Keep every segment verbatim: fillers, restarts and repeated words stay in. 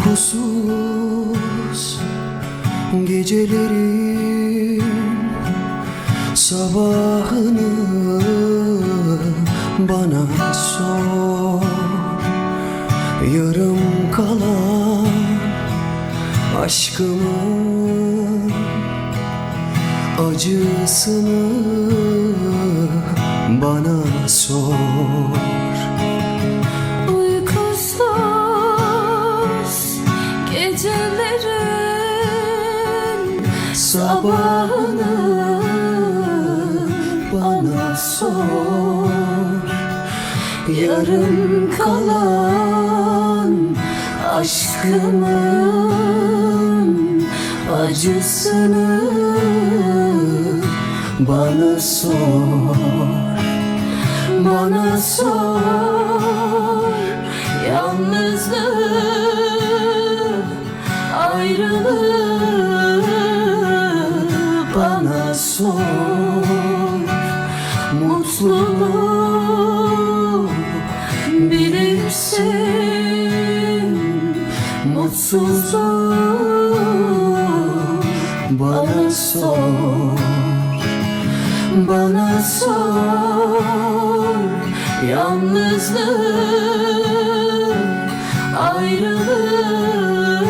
Uykusuz gecelerin sabahını bana sor. Yarım kalan aşkımın acısını bana sor. Gecelerin sabahını bana sor. Yarım kalan aşkımın acısını Bana sor, bana sor. Yalnızlığı, ayrılığı bana sor. Mutluluğu bilirsin, mutsuzluğu bana sor, bana sor. Yalnızlığı, ayrılığı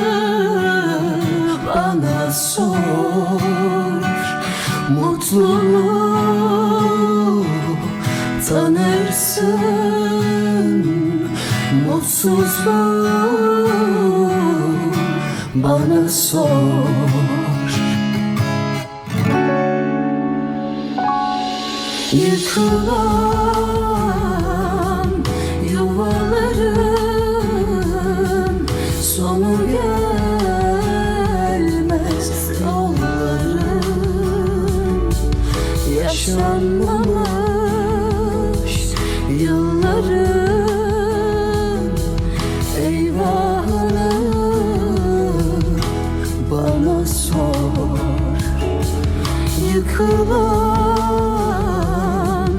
bana sor. Mutluluğu tanırsın, mutsuzluğu bana sor. Yıkılan yuvaların sonu gelmez. Yolların yaşanmamış yılların eyvahını bana sor. Yıkılan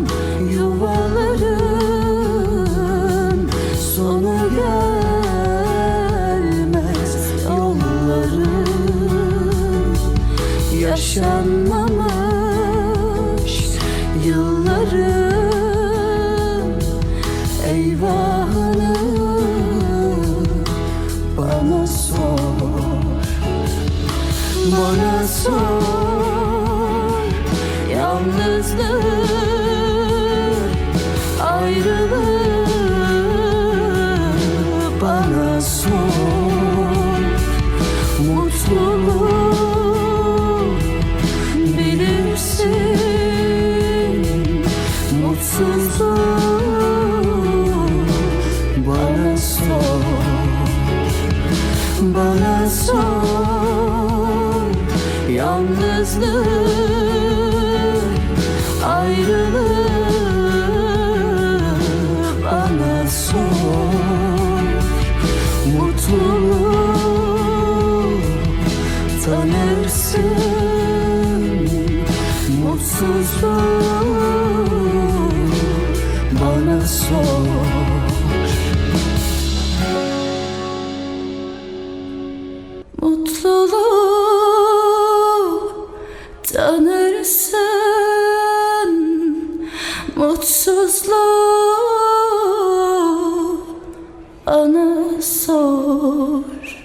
yuvaların sonu gelmez. Yolların yaşanmamış yılların eyvahını bana sor, bana sor. Yalnızlığı, ayrılığı bana sor. Mutluluğu bilirsin, mutsuzluğu bana sor, bana sor. Yalnızlığı, ayrılığı bana sor. Mutluluğu tanırsın, mutsuzluğu bana sor. Mutluluğu tanırsın, mutsuzluğu bana sor.